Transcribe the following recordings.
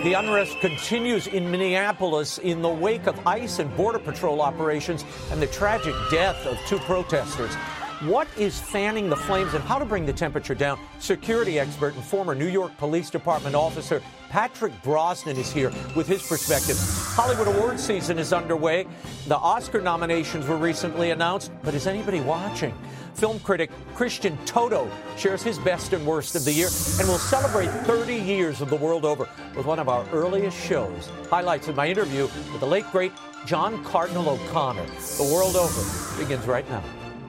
The unrest continues in Minneapolis in the wake of ICE and Border Patrol operations and the tragic death of two protesters. What is fanning the flames and how to bring the temperature down? Security expert and former New York Police Department officer Patrick Brosnan is here with his perspective. Hollywood awards season is underway. The Oscar nominations were recently announced, but is anybody watching? Film critic Christian Toto shares his best and worst of the year, and we'll celebrate 30 years of The World Over with one of our earliest shows. Highlights of my interview with the late, great John Cardinal O'Connor. The World Over begins right now.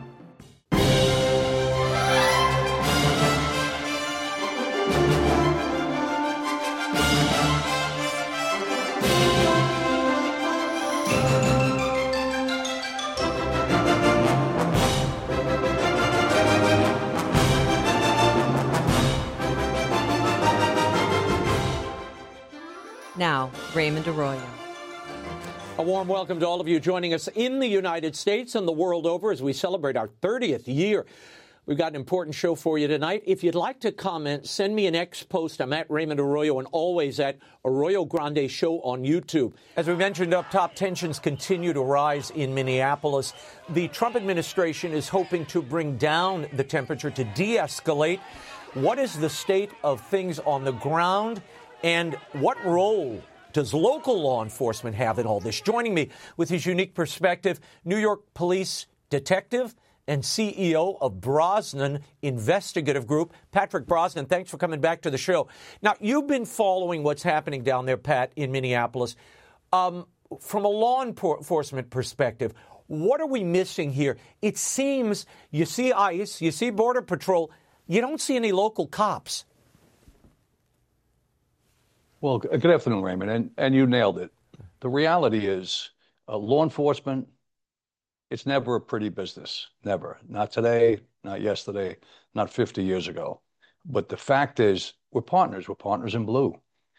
Now, Raymond Arroyo. A warm welcome to all of you joining us in the United States and the world over as we celebrate our 30th year. We've got an important show for you tonight. If you'd like to comment, send me an X post. I'm at Raymond Arroyo and always at Arroyo Grande Show on YouTube. As we mentioned up top, tensions continue to rise in Minneapolis. The Trump administration is hoping to bring down the temperature to de-escalate. What is the state of things on the ground? And what role does local law enforcement have in all this? Joining me with his unique perspective, New York Police detective and CEO of Brosnan Investigative Group, Patrick Brosnan. Thanks for coming back to the show. Now, you've been following what's happening down there, Pat, in Minneapolis. From a law enforcement perspective, what are we missing here? It seems you see ICE, you see Border Patrol, you don't see any local cops. Well, good afternoon, Raymond, and you nailed it. The reality is law enforcement, it's never a pretty business, never. Not today, not yesterday, not 50 years ago. But the fact is, we're partners in blue.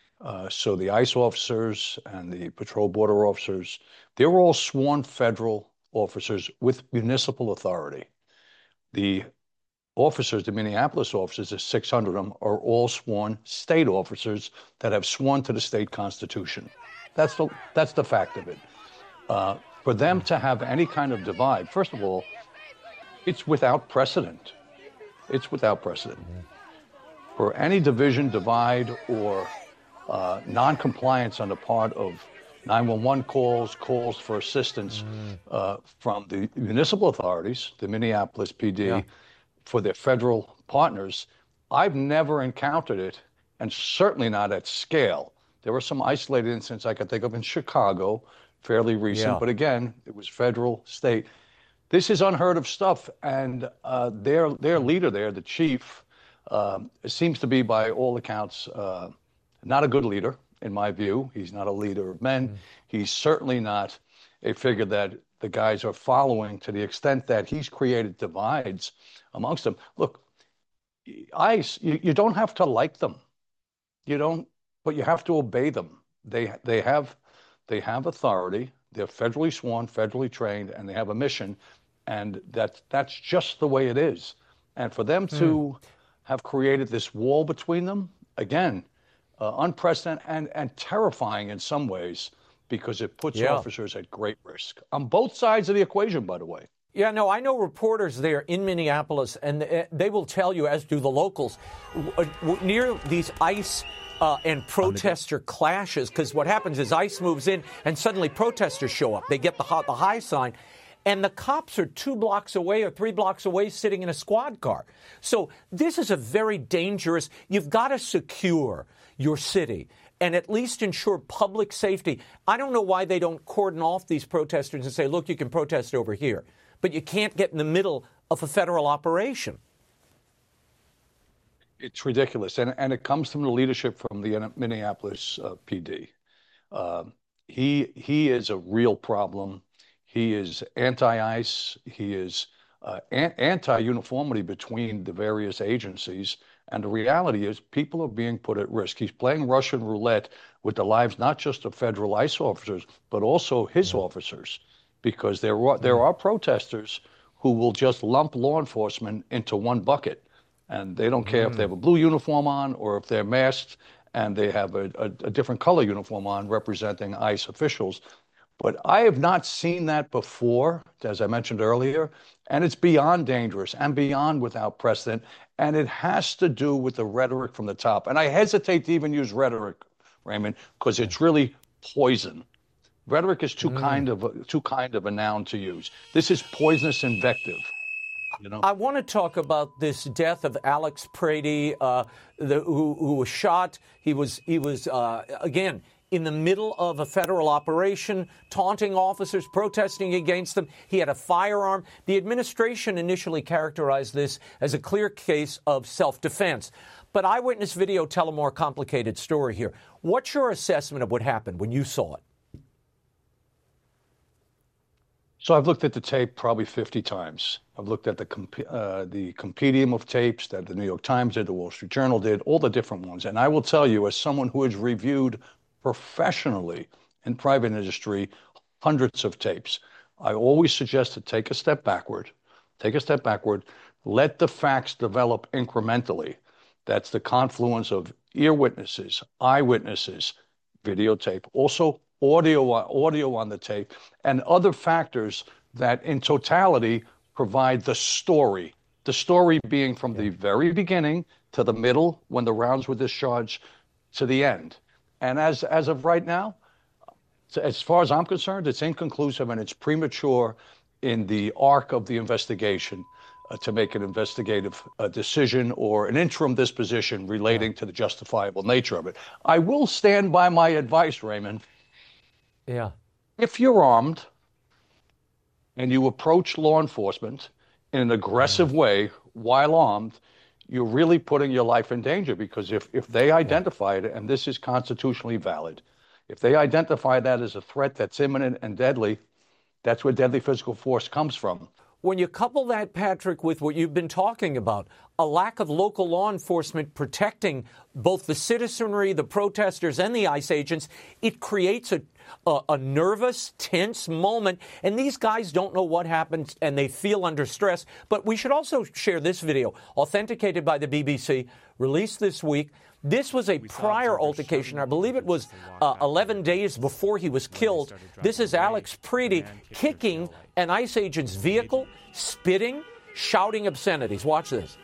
So the ICE officers and the patrol border officers, they're all sworn federal officers with municipal authority. The officers, the Minneapolis officers, there's 600 of them, are all sworn state officers that have sworn to the state constitution. That's the fact of it. For them to have any kind of divide, first of all, it's without precedent. It's without precedent. For any division, divide, or non-compliance on the part of 911 calls for assistance from the municipal authorities, the Minneapolis PD, for their federal partners, I've never encountered it, and certainly not at scale. There were some isolated incidents I could think of in Chicago, fairly recent, but again, it was federal, state. This is unheard of stuff, and their leader there, the chief, seems to be, by all accounts, not a good leader, in my view. He's not a leader of men. He's certainly not a figure that the guys are following to the extent that he's created divides amongst them. Look, ICE, you don't have to like them. You don't, but you have to obey them. They have authority. They're federally sworn, federally trained, and they have a mission. And that's just the way it is. And for them to have created this wall between them, again, unprecedented and terrifying in some ways, because it puts officers at great risk on both sides of the equation, by the way. Yeah, no, I know reporters there in Minneapolis, and they will tell you, as do the locals, near these ICE and protester clashes, because what happens is ICE moves in and suddenly protesters show up. They get the high sign, and the cops are 2 blocks away or 3 blocks away sitting in a squad car. So this is a very dangerous, you've got to secure your city and at least ensure public safety. I don't know why they don't cordon off these protesters and say, look, you can protest over here, but you can't get in the middle of a federal operation. It's ridiculous. And it comes from the leadership from the Minneapolis PD. He is a real problem. He is anti-ICE. He is anti-uniformity between the various agencies. And the reality is people are being put at risk. He's playing Russian roulette with the lives not just of federal ICE officers, but also his officers, because there are protesters who will just lump law enforcement into one bucket. And they don't care if they have a blue uniform on or if they're masked. and they have a different color uniform on representing ICE officials. But I have not seen that before, as I mentioned earlier, and it's beyond dangerous and beyond without precedent, and it has to do with the rhetoric from the top. And I hesitate to even use rhetoric, Raymond, because it's really poison. Rhetoric is too kind of a noun to use. This is poisonous invective. You know? I want to talk about this death of Alex Prady, who was shot. He was again in the middle of a federal operation, taunting officers, protesting against them. He had a firearm. The administration initially characterized this as a clear case of self-defense. But eyewitness video tell a more complicated story here. What's your assessment of what happened when you saw it? So I've looked at the tape probably 50 times. I've looked at the compendium of tapes that the New York Times did, the Wall Street Journal did, all the different ones. And I will tell you, as someone who has reviewed professionally in private industry hundreds of tapes, I always suggest to take a step backward, let the facts develop incrementally. That's the confluence of ear witnesses, eyewitnesses, videotape, also audio on the tape, and other factors that in totality provide the story being from the very beginning to the middle when the rounds were discharged to the end. And as of right now, as far as I'm concerned, it's inconclusive and it's premature in the arc of the investigation to make an investigative decision or an interim disposition relating to the justifiable nature of it. I will stand by my advice, Raymond. Yeah. If you're armed and you approach law enforcement in an aggressive way while armed, you're really putting your life in danger, because if they identify it, and this is constitutionally valid, if they identify that as a threat that's imminent and deadly, that's where deadly physical force comes from. When you couple that, Patrick, with what you've been talking about, a lack of local law enforcement protecting both the citizenry, the protesters, and the ICE agents, it creates a nervous, tense moment. And these guys don't know what happened, and they feel under stress. But we should also share this video, authenticated by the BBC, released this week. This was a prior altercation. I believe it was 11 days before he was killed. This is Alex Prady kicking an ICE agent's vehicle, spitting, shouting obscenities. Watch this.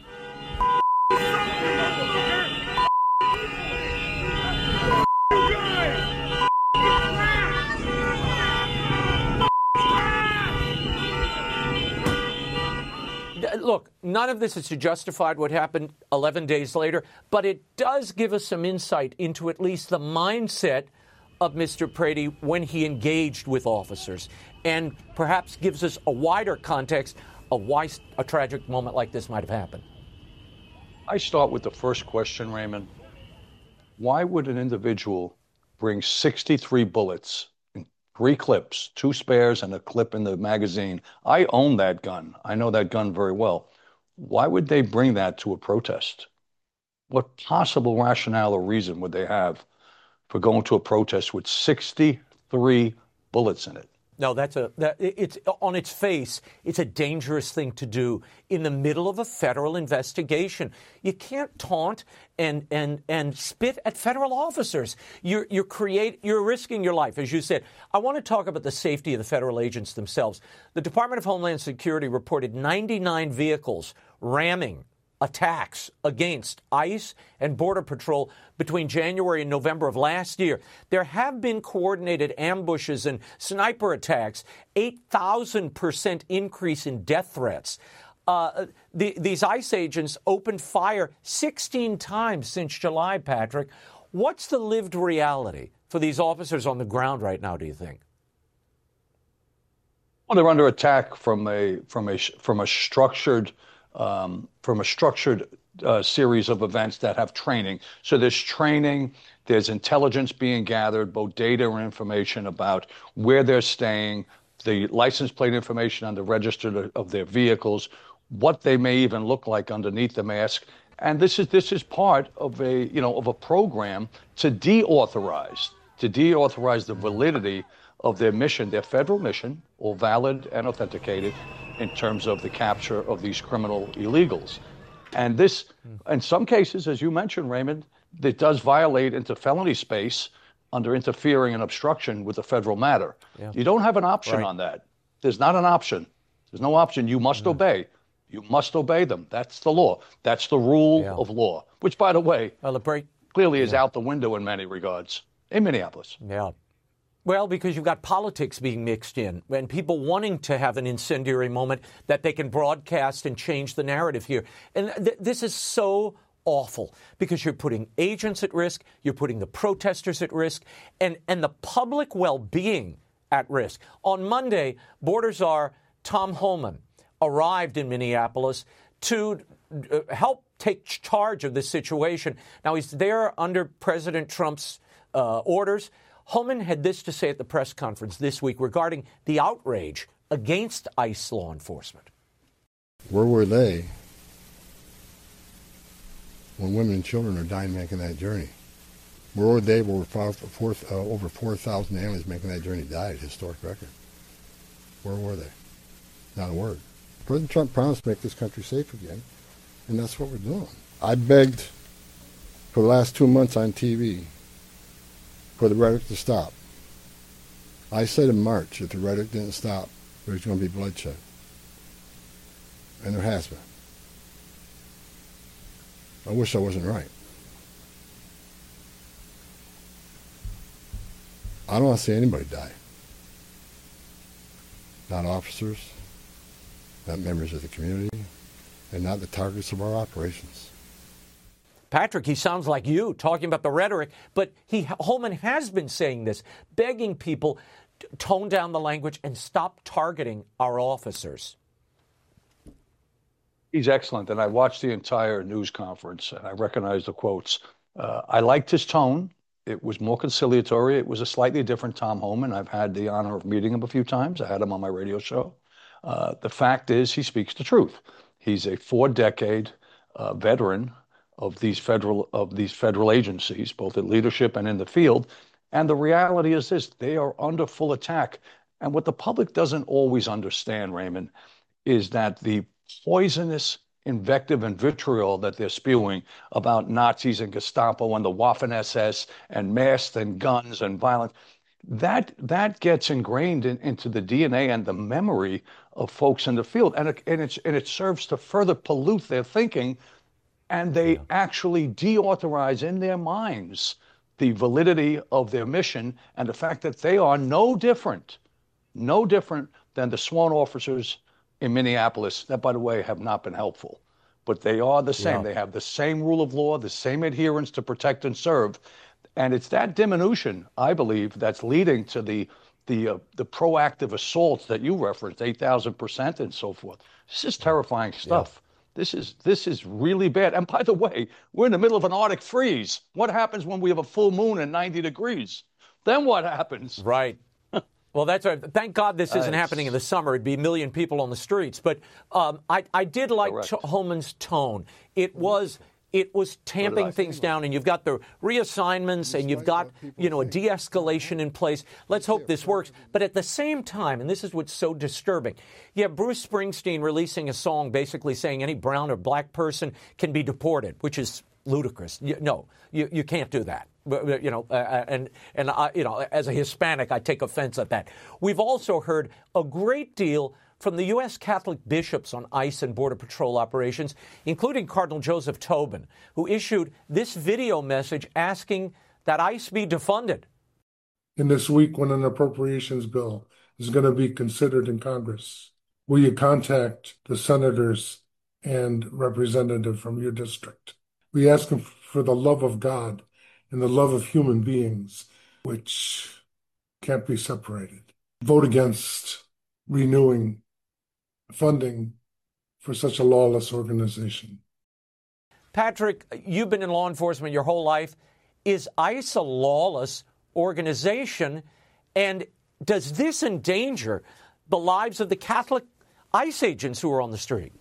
Look, none of this is to justify what happened 11 days later, but it does give us some insight into at least the mindset of Mr. Prady when he engaged with officers, and perhaps gives us a wider context of why a tragic moment like this might have happened. I start with the first question, Raymond. Why would an individual bring 63 bullets, 3 clips, 2 spares, and a clip in the magazine? I own that gun. I know that gun very well. Why would they bring that to a protest? What possible rationale or reason would they have for going to a protest with 63 bullets in it? No, it's on its face, it's a dangerous thing to do in the middle of a federal investigation. You can't taunt and spit at federal officers. You're risking your life, as you said. I want to talk about the safety of the federal agents themselves. The Department of Homeland Security reported 99 vehicles ramming attacks against ICE and Border Patrol between January and November of last year. There have been coordinated ambushes and sniper attacks, 8,000% increase in death threats. These ICE agents opened fire 16 times since July, Patrick. What's the lived reality for these officers on the ground right now, do you think? Well, they're under attack from a structured series of events that have training. So there's training, there's intelligence being gathered, both data and information about where they're staying, the license plate information on the register of their vehicles, what they may even look like underneath the mask. And this is part of a program to deauthorize the validity of their mission, their federal mission, all valid and authenticated, in terms of the capture of these criminal illegals. And this, in some cases, as you mentioned, Raymond, that does violate into felony space under interfering and obstruction with a federal matter. Yeah. You don't have an option on that. There's not an option. There's no option. You must obey. You must obey them. That's the law. That's the rule of law, which, by the way, clearly is out the window in many regards in Minneapolis. Yeah. Well, because you've got politics being mixed in and people wanting to have an incendiary moment that they can broadcast and change the narrative here. And this is so awful because you're putting agents at risk, you're putting the protesters at risk, and the public well-being at risk. On Monday, Border Czar Tom Homan arrived in Minneapolis to help take charge of this situation. Now, he's there under President Trump's orders. Homan had this to say at the press conference this week regarding the outrage against ICE law enforcement. Where were they when women and children are dying making that journey? Where were they over 4,000 aliens making that journey died? Historic record. Where were they? Not a word. President Trump promised to make this country safe again, and that's what we're doing. I begged for the last 2 months on TV for the rhetoric to stop. I said in March, if the rhetoric didn't stop, there's going to be bloodshed. And there has been. I wish I wasn't right. I don't want to see anybody die. Not officers, not members of the community, and not the targets of our operations. Patrick, he sounds like you talking about the rhetoric, but Homan has been saying this, begging people to tone down the language and stop targeting our officers. He's excellent, and I watched the entire news conference, and I recognized the quotes. I liked his tone. It was more conciliatory. It was a slightly different Tom Homan. I've had the honor of meeting him a few times. I had him on my radio show. The fact is, he speaks the truth. He's a 4-decade veteran of these federal agencies, both in leadership and in the field. And the reality is this: they are under full attack. And what the public doesn't always understand, Raymond, is that the poisonous invective and vitriol that they're spewing about Nazis and Gestapo and the Waffen-SS and masks and guns and violence, that gets ingrained into the DNA and the memory of folks in the field. And it serves to further pollute their thinking. And they actually deauthorize in their minds the validity of their mission and the fact that they are no different than the sworn officers in Minneapolis that, by the way, have not been helpful. But they are the same. Yeah. They have the same rule of law, the same adherence to protect and serve. And it's that diminution, I believe, that's leading to the proactive assaults that you referenced, 8,000% and so forth. This is terrifying stuff. Yeah. This is really bad. And by the way, we're in the middle of an Arctic freeze. What happens when we have a full moon and 90 degrees? Then what happens? Right. Well, that's right. Thank God this isn't happening in the summer. It'd be 1 million people on the streets. But I did like Homan's tone. It was tamping things down, and you've got the reassignments, and you've got, a de-escalation in place. Let's hope this works. But at the same time, and this is what's so disturbing, you have Bruce Springsteen releasing a song basically saying any brown or black person can be deported, which is ludicrous. You can't do that. As a Hispanic, I take offense at that. We've also heard a great deal from the U.S. Catholic bishops on ICE and Border Patrol operations, including Cardinal Joseph Tobin, who issued this video message asking that ICE be defunded. In this week, when an appropriations bill is going to be considered in Congress, will you contact the senators and representative from your district? We ask them for the love of God and the love of human beings, which can't be separated. Vote against renewing funding for such a lawless organization. Patrick, you've been in law enforcement your whole life. Is ICE a lawless organization? And does this endanger the lives of the Catholic ICE agents who are on the street?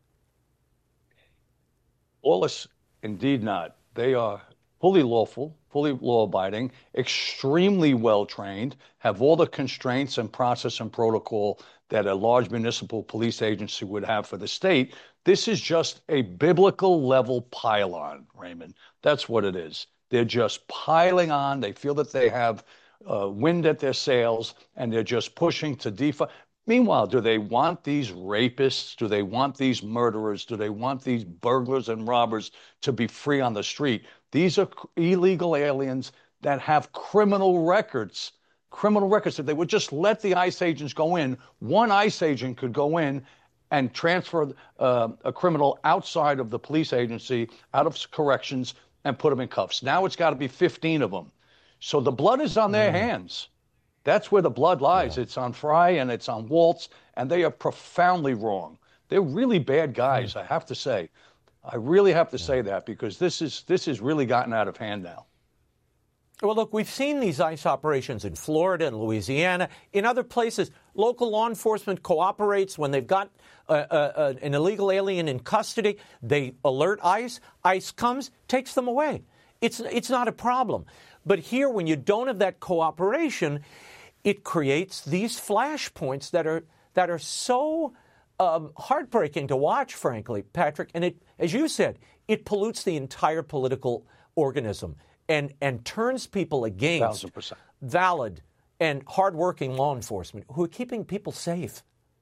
Lawless, indeed not. They are fully lawful, fully law-abiding, extremely well-trained, have all the constraints and process and protocol that a large municipal police agency would have for the state. This is just a biblical level pile-on, Raymond. That's what it is. They're just piling on. They feel that they have wind at their sails, and they're just pushing to defund. Meanwhile, do they want these rapists? Do they want these murderers? Do they want these burglars and robbers to be free on the street? These are illegal aliens that have criminal records. Criminal records. If they would just let the ICE agents go in, one ICE agent could go in and transfer a criminal outside of the police agency, out of corrections, and put them in cuffs. Now it's got to be 15 of them. So the blood is on their hands. That's where the blood lies. Yeah. It's on Fry and it's on Waltz, and they are profoundly wrong. They're really bad guys, I have to say. I really have to say that, because this has really gotten out of hand now. Well, look, we've seen these ICE operations in Florida and Louisiana. In other places, local law enforcement cooperates when they've got an illegal alien in custody. They alert ICE. ICE comes, takes them away. It's not a problem. But here, when you don't have that cooperation, it creates these flashpoints that are so heartbreaking to watch, frankly, Patrick. And it, as you said, it pollutes the entire political organism and turns people against 1,000%. Valid and hardworking law enforcement who are keeping people safe.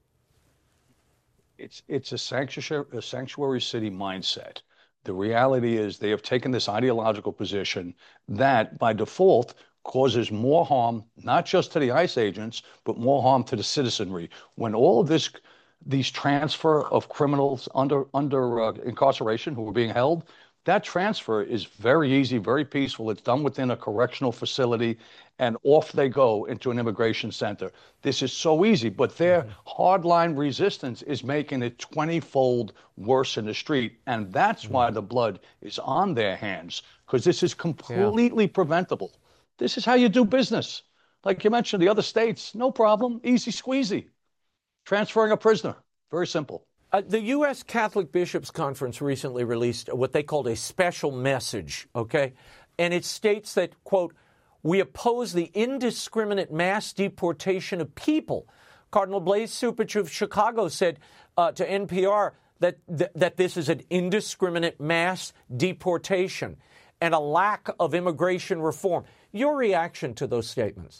It's a sanctuary city mindset. The reality is they have taken this ideological position that, by default, causes more harm, not just to the ICE agents, but more harm to the citizenry. When all of these transfer of criminals under incarceration who are being held, that transfer is very easy, very peaceful. It's done within a correctional facility, and off they go into an immigration center. This is so easy, but their hardline resistance is making it 20-fold worse in the street, and that's why the blood is on their hands, because this is completely preventable. This is how you do business. Like you mentioned, the other states, no problem, easy squeezy. Transferring a prisoner, very simple. The U.S. Catholic Bishops' Conference recently released what they called a special message, okay? And it states that, quote, we oppose the indiscriminate mass deportation of people. Cardinal Blaise Cupich of Chicago said to NPR that this is an indiscriminate mass deportation and a lack of immigration reform. Your reaction to those statements?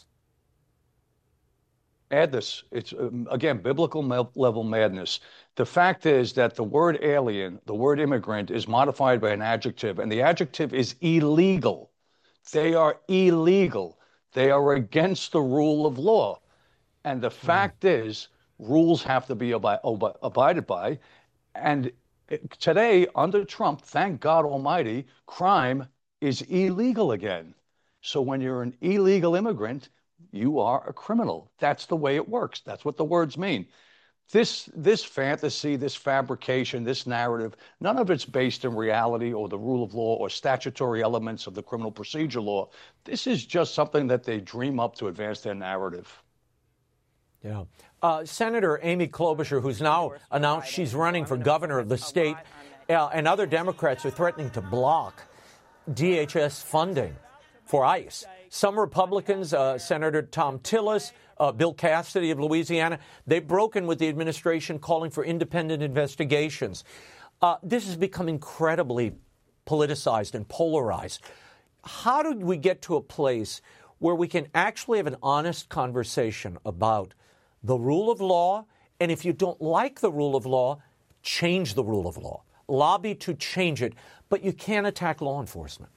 Add this. It's, again, biblical level madness. The fact is that the word alien, the word immigrant, is modified by an adjective, and the adjective is illegal. They are illegal. They are against the rule of law. And the fact is, rules have to be abided by. And today, under Trump, thank God Almighty, crime is illegal again. So when you're an illegal immigrant, you are a criminal. That's the way it works. That's what the words mean. This fantasy, this fabrication, this narrative, none of it's based in reality or the rule of law or statutory elements of the criminal procedure law. This is just something that they dream up to advance their narrative. Yeah. Senator Amy Klobuchar, who's now announced she's running for governor of the state, and other Democrats are threatening to block DHS funding for ICE. Some Republicans, Senator Thom Tillis, Bill Cassidy of Louisiana, they've broken with the administration calling for independent investigations. This has become incredibly politicized and polarized. How do we get to a place where we can actually have an honest conversation about the rule of law, and if you don't like the rule of law, change the rule of law, lobby to change it, but you can't attack law enforcement?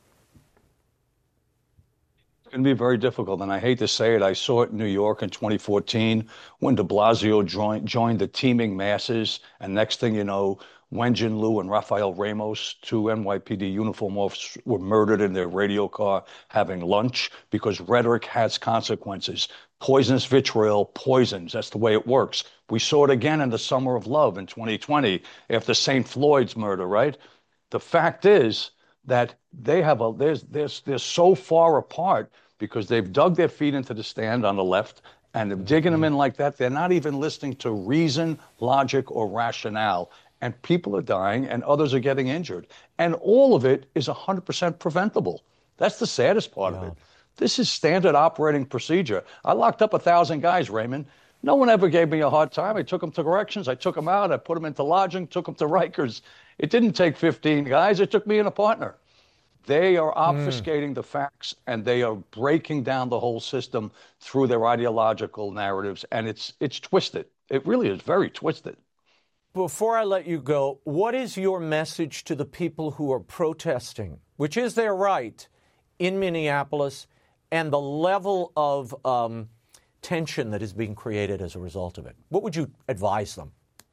It's going to be very difficult, and I hate to say it. I saw it in New York in 2014 when de Blasio joined the teeming masses, and next thing you know, Wenjin Liu and Rafael Ramos, two NYPD uniform officers, were murdered in their radio car having lunch because rhetoric has consequences. Poisonous vitriol poisons. That's the way it works. We saw it again in the Summer of Love in 2020 after St. Floyd's murder, right? The fact is that they have they're so far apart because they've dug their feet into the stand on the left, and they're digging them in like that. They're not even listening to reason, logic, or rationale. And people are dying and others are getting injured. And all of it is 100% preventable. That's the saddest part of it. This is standard operating procedure. I locked up 1,000 guys, Raymond. No one ever gave me a hard time. I took them to corrections. I took them out. I put them into lodging, took them to Rikers. It didn't take 15 guys. It took me and a partner. They are obfuscating the facts, and they are breaking down the whole system through their ideological narratives, and it's twisted. It really is very twisted. Before I let you go, what is your message to the people who are protesting, which is their right, in Minneapolis, and the level of tension that is being created as a result of it? What would you advise them?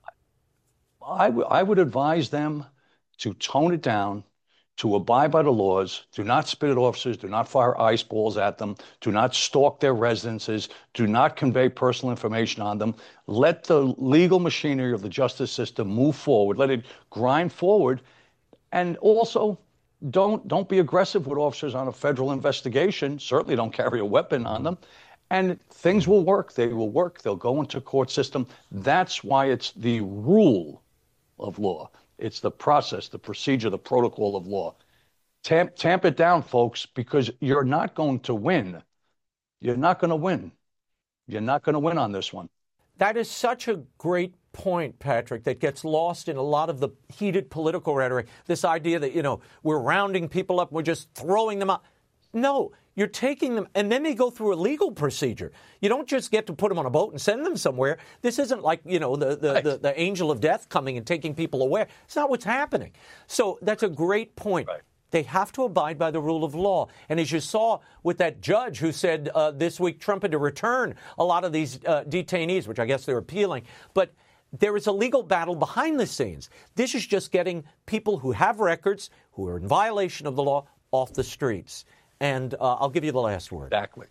I would advise them to tone it down, to abide by the laws, do not spit at officers, do not fire ice balls at them, do not stalk their residences, do not convey personal information on them. Let the legal machinery of the justice system move forward, let it grind forward, and also don't be aggressive with officers on a federal investigation. Certainly don't carry a weapon on them. And things will work. They will work. They'll go into court system. That's why it's the rule of law. It's the process, the procedure, the protocol of law. Tamp it down, folks, because you're not going to win. You're not going to win. You're not going to win on this one. That is such a great point, Patrick, that gets lost in a lot of the heated political rhetoric. This idea that, we're rounding people up, we're just throwing them out. No, you're taking them, and then they go through a legal procedure. You don't just get to put them on a boat and send them somewhere. This isn't like, the angel of death coming and taking people away. It's not what's happening. So that's a great point. Right. They have to abide by the rule of law. And as you saw with that judge who said this week Trump had to return a lot of these detainees, which I guess they're appealing. But there is a legal battle behind the scenes. This is just getting people who have records, who are in violation of the law, off the streets. And I'll give you the last word. Exactly.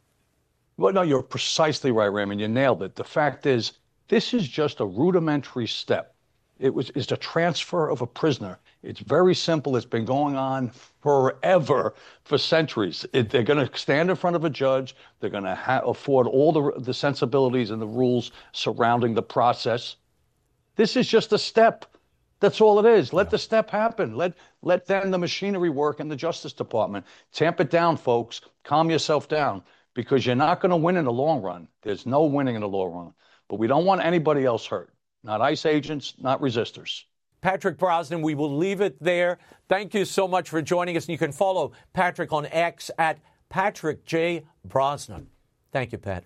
Well, no, you're precisely right, Raymond. You nailed it. The fact is, this is just a rudimentary step. It's a transfer of a prisoner. It's very simple. It's been going on forever, for centuries. They're going to stand in front of a judge. They're going to afford all the sensibilities and the rules surrounding the process. This is just a step. That's all it is. Let the step happen. Let then the machinery work in the Justice Department. Tamp it down, folks. Calm yourself down, because you're not going to win in the long run. There's no winning in the long run. But we don't want anybody else hurt. Not ICE agents, not resistors. Patrick Brosnan, we will leave it there. Thank you so much for joining us. And you can follow Patrick on X at Patrick J. Brosnan. Thank you, Pat.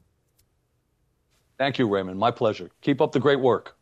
Thank you, Raymond. My pleasure. Keep up the great work.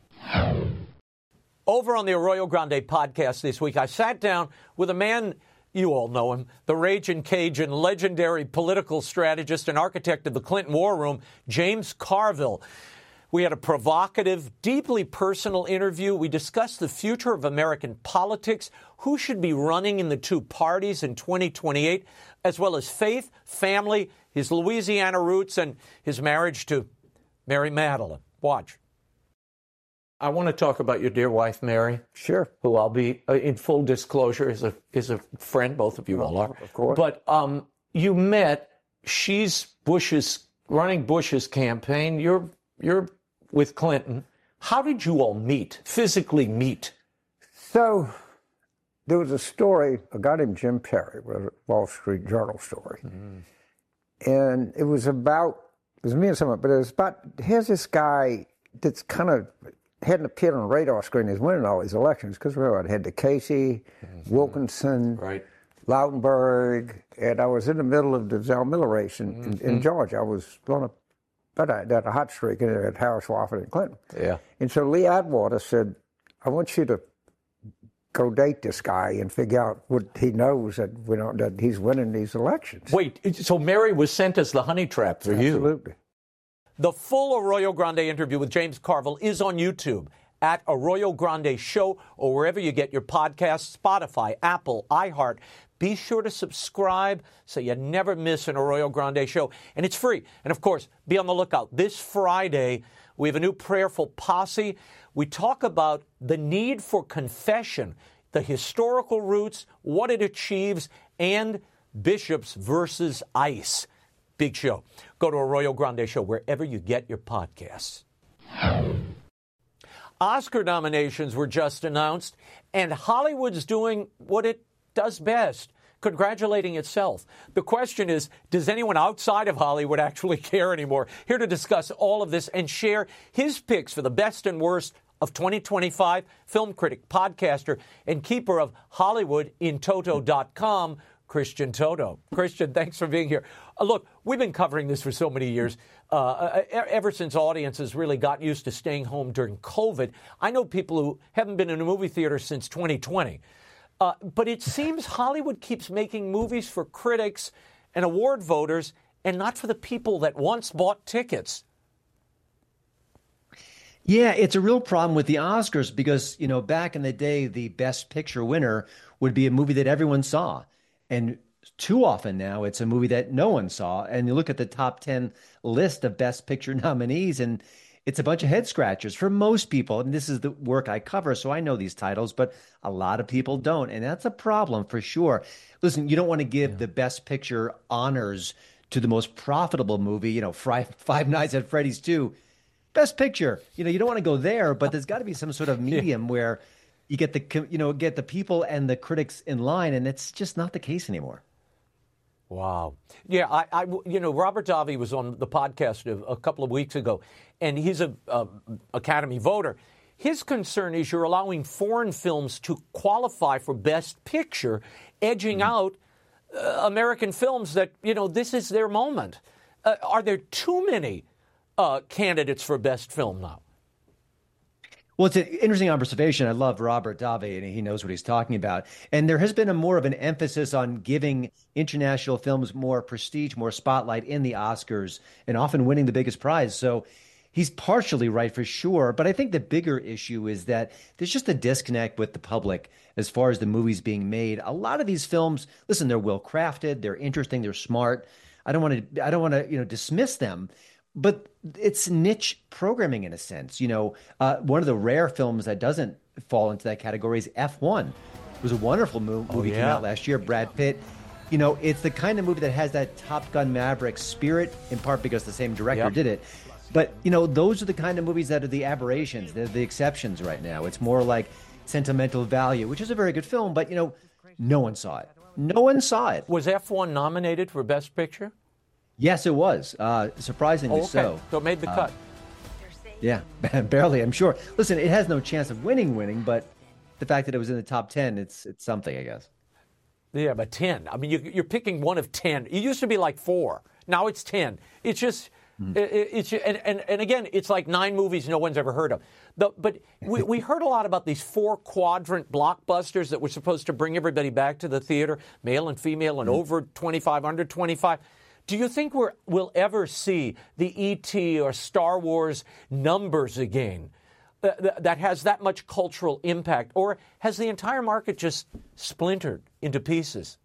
Over on the Arroyo Grande podcast this week, I sat down with a man, you all know him, the Ragin' Cajun, legendary political strategist and architect of the Clinton War Room, James Carville. We had a provocative, deeply personal interview. We discussed the future of American politics, who should be running in the two parties in 2028, as well as faith, family, his Louisiana roots, and his marriage to Mary Madeline. Watch. I want to talk about your dear wife, Mary. Sure. Who I'll be, in full disclosure, is a friend. Both of you all are. Of course. But you met. She's running Bush's campaign. You're with Clinton. How did you all physically meet? So there was a story, a guy named Jim Perry, a Wall Street Journal story. Mm-hmm. And it was me and someone, but it was about, here's this guy that's kind of hadn't appeared on the radar screen. He's winning all these elections because I had the Casey, Wilkinson, Lautenberg, and I was in the middle of the Zell Miller race in Georgia. I was going to, but I had a hot streak in it at Harris, Wofford, and Clinton. Yeah. And so Lee Atwater said, I want you to go date this guy and figure out what he knows that he's winning these elections. Wait, so Mary was sent as the honey trap for you? Absolutely. The full Arroyo Grande interview with James Carville is on YouTube at Arroyo Grande Show or wherever you get your podcasts, Spotify, Apple, iHeart. Be sure to subscribe so you never miss an Arroyo Grande show. And it's free. And, of course, be on the lookout. This Friday, we have a new prayerful posse. We talk about the need for confession, the historical roots, what it achieves, and bishops versus ICE. Big show. Go to Arroyo Grande Show wherever you get your podcasts. Oscar nominations were just announced, and Hollywood's doing what it does best, congratulating itself. The question is, does anyone outside of Hollywood actually care anymore? Here to discuss all of this and share his picks for the best and worst of 2025, film critic, podcaster, and keeper of HollywoodInToto.com, Christian Toto. Christian, thanks for being here. Look, we've been covering this for so many years, ever since audiences really got used to staying home during COVID. I know people who haven't been in a movie theater since 2020. But it seems Hollywood keeps making movies for critics and award voters and not for the people that once bought tickets. Yeah, it's a real problem with the Oscars because, back in the day, the Best Picture winner would be a movie that everyone saw. And too often now, it's a movie that no one saw. And you look at the top 10 list of Best Picture nominees, and it's a bunch of head scratchers for most people. And this is the work I cover, so I know these titles, but a lot of people don't. And that's a problem for sure. Listen, you don't want to give the Best Picture honors to the most profitable movie, Five Nights at Freddy's 2. Best Picture. You don't want to go there, but there's got to be some sort of medium where you get the people and the critics in line, and it's just not the case anymore. Wow. Yeah, Robert Davi was on the podcast a couple of weeks ago, and he's a Academy voter. His concern is you're allowing foreign films to qualify for Best Picture, edging out American films that, this is their moment. Are there too many candidates for Best Film now? Well, it's an interesting observation. I love Robert Davi, and he knows what he's talking about. And there has been more of an emphasis on giving international films more prestige, more spotlight in the Oscars, and often winning the biggest prize. So he's partially right for sure. But I think the bigger issue is that there's just a disconnect with the public as far as the movies being made. A lot of these films, listen, they're well crafted, they're interesting, they're smart. I don't want to dismiss them. But it's niche programming in a sense. One of the rare films that doesn't fall into that category is F1. It was a wonderful movie came out last year. Brad Pitt. It's the kind of movie that has that Top Gun Maverick spirit, in part because the same director did it. But, those are the kind of movies that are the aberrations. They're the exceptions right now. It's more like Sentimental Value, which is a very good film, but, no one saw it. No one saw it. Was F1 nominated for Best Picture? Yes, it was. Surprisingly so. So it made the cut. Yeah, barely, I'm sure. Listen, it has no chance of winning, but the fact that it was in the top 10, it's something, I guess. Yeah, but 10. I mean, you're picking one of 10. It used to be like 4. Now it's 10. It's just, and again, it's like 9 movies no one's ever heard of. But we heard a lot about these 4-quadrant blockbusters that were supposed to bring everybody back to the theater, male and female, and over 25, under 25. Do you think we'll ever see the E.T. or Star Wars numbers again that has that much cultural impact? Or has the entire market just splintered into pieces?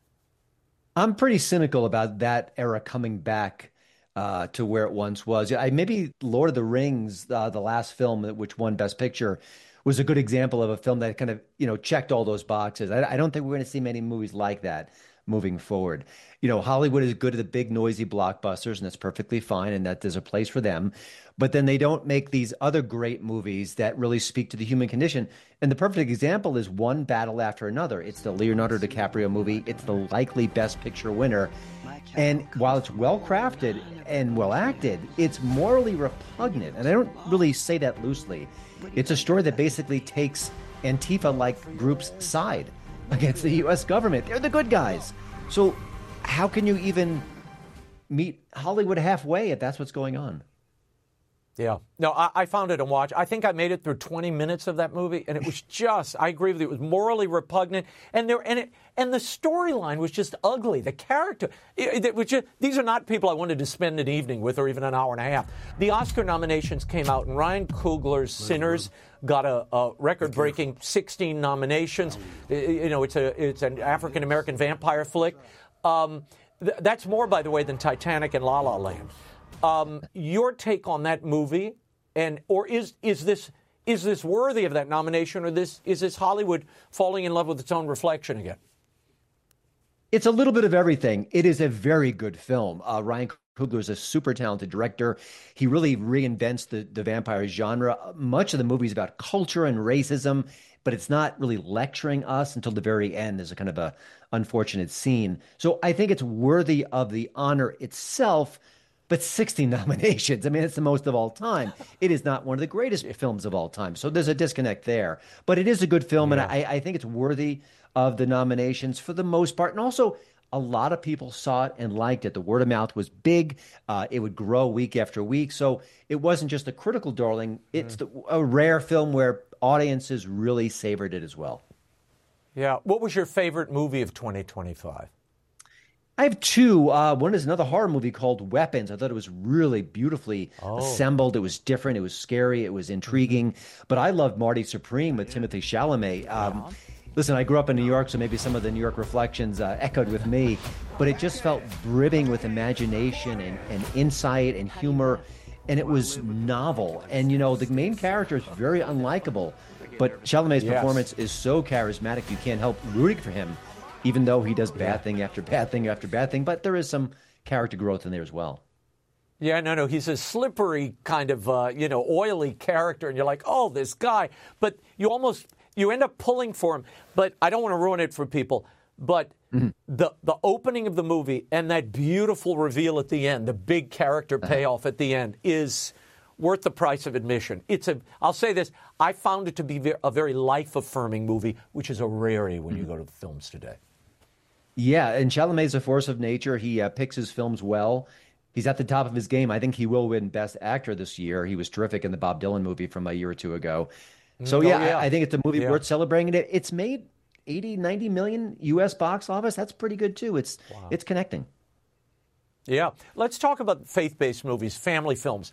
I'm pretty cynical about that era coming back to where it once was. Maybe Lord of the Rings, the last film which won Best Picture, was a good example of a film that kind of, checked all those boxes. I don't think we're going to see many movies like that moving forward. Hollywood is good at the big, noisy blockbusters, and that's perfectly fine, and that there's a place for them. But then they don't make these other great movies that really speak to the human condition. And the perfect example is One Battle After Another. It's the Leonardo DiCaprio movie. It's the likely Best Picture winner. And while it's well-crafted and well-acted, it's morally repugnant. And I don't really say that loosely. It's a story that basically takes Antifa-like groups' side against the U.S. government. They're the good guys. So how can you even meet Hollywood halfway if that's what's going on? Yeah. No, I found it and watched. I think I made it through 20 minutes of that movie, and it was just, I agree with you, it was morally repugnant. And the storyline was just ugly. The character, these are not people I wanted to spend an evening with or even an hour and a half. The Oscar nominations came out, and Ryan Coogler's Sinners got a record-breaking 16 nominations. It's an African-American vampire flick. That's more, by the way, than Titanic and La La Land. Your take on that movie, or is this worthy of that nomination, or is this Hollywood falling in love with its own reflection again? It's a little bit of everything. It is a very good film. Ryan Coogler is a super talented director. He really reinvents the vampire genre. Much of the movie is about culture and racism, but it's not really lecturing us until the very end. There's a kind of a unfortunate scene. So I think it's worthy of the honor itself, but 60 nominations. I mean, it's the most of all time. It is not one of the greatest films of all time. So there's a disconnect there. But it is a good film, and I think it's worthy of the nominations for the most part. And also, a lot of people saw it and liked it. The word of mouth was big. It would grow week after week. So it wasn't just a critical darling. It's a rare film where audiences really savored it as well. Yeah. What was your favorite movie of 2025? I have two. One is another horror movie called Weapons. I thought it was really beautifully assembled. It was different. It was scary. It was intriguing. But I loved Marty Supreme with Timothée Chalamet. Listen, I grew up in New York, so maybe some of the New York reflections echoed with me. But it just felt brimming with imagination and insight and humor. And it was novel. And, you know, the main character is very unlikable. But Chalamet's performance is so charismatic, you can't help rooting for him, even though he does bad thing after bad thing after bad thing. But there is some character growth in there as well. Yeah, no. He's a slippery kind of, oily character. And you're like, oh, this guy. But you end up pulling for him. But I don't want to ruin it for people. But the opening of the movie and that beautiful reveal at the end, the big character payoff at the end is worth the price of admission. I'll say this, I found it to be a very life-affirming movie, which is a rarity when you go to the films today. Yeah, and Chalamet's a force of nature. He picks his films well. He's at the top of his game. I think he will win Best Actor this year. He was terrific in the Bob Dylan movie from a year or two ago. So, I think it's a movie worth celebrating. It's made 80, 90 million U.S. box office. That's pretty good, too. It's connecting. Yeah. Let's talk about faith-based movies, family films.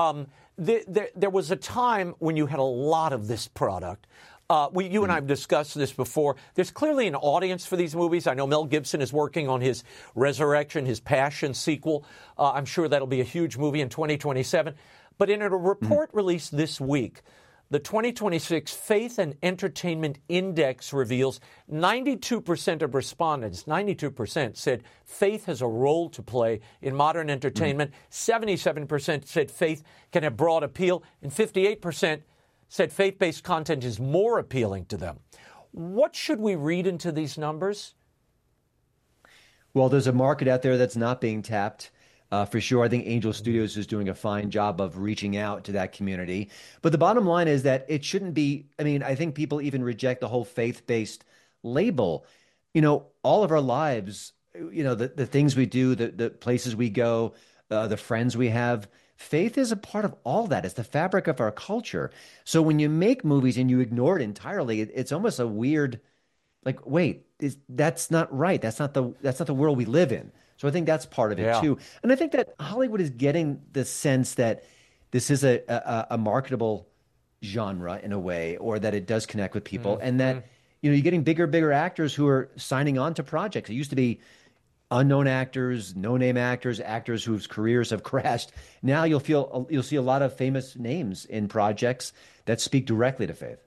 There was a time when you had a lot of this product. You and I have discussed this before. There's clearly an audience for these movies. I know Mel Gibson is working on his Resurrection, his Passion sequel. I'm sure that'll be a huge movie in 2027. But in a report released this week, the 2026 Faith and Entertainment Index reveals 92% of respondents, 92% said faith has a role to play in modern entertainment. 77% said faith can have broad appeal, and 58% said faith-based content is more appealing to them. What should we read into these numbers? Well, there's a market out there that's not being tapped. For sure, I think Angel Studios is doing a fine job of reaching out to that community. But the bottom line is that it shouldn't be, I think people even reject the whole faith-based label. You know, all of our lives, the things we do, the places we go, the friends we have, faith is a part of all that. It's the fabric of our culture. So when you make movies and you ignore it entirely, it's almost a weird, like, wait, that's not right. That's not the world we live in. So I think that's part of it too. And I think that Hollywood is getting the sense that this is a marketable genre in a way, or that it does connect with people, and that you're getting bigger actors who are signing on to projects. It used to be unknown actors, no-name actors, actors whose careers have crashed. Now you'll see a lot of famous names in projects that speak directly to faith.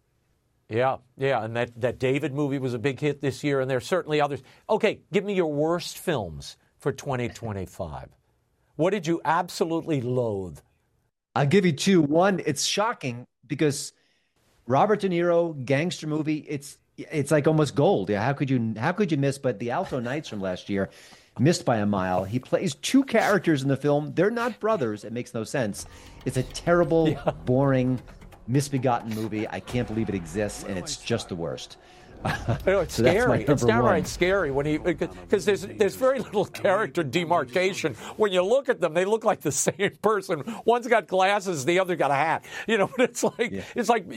Yeah, and that David movie was a big hit this year, and there are certainly others. Okay, give me your worst films for 2025. What did you absolutely loathe? I'll give you two. One, it's shocking because Robert De Niro, gangster movie, it's like almost gold. Yeah, how could you miss? But The Alto Knights from last year, missed by a mile. He plays two characters in the film. They're not brothers. It makes no sense. It's a terrible, boring, misbegotten movie. I can't believe it exists, and it's just the worst. It's so scary. It's downright scary because there's very little character demarcation. When you look at them, they look like the same person. One's got glasses, the other got a hat. But it's like